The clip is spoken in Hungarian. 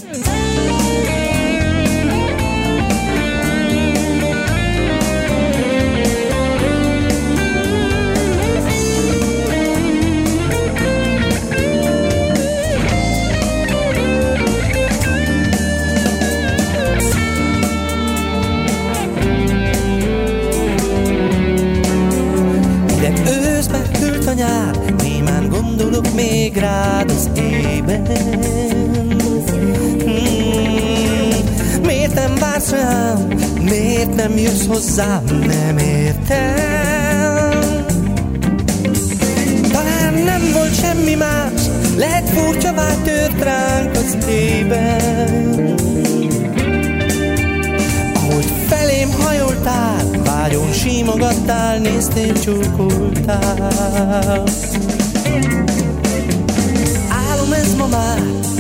Némán gondolok még rád az éjben. Miért nem vársz rám? Miért nem jössz hozzám? Nem értem. Talán nem volt semmi más, lehet furcsa vágy tört ránk az éjben. Ahogy felém hajoltál, vágyon símogattál, néztél, csókoltál. Álom ez ma már,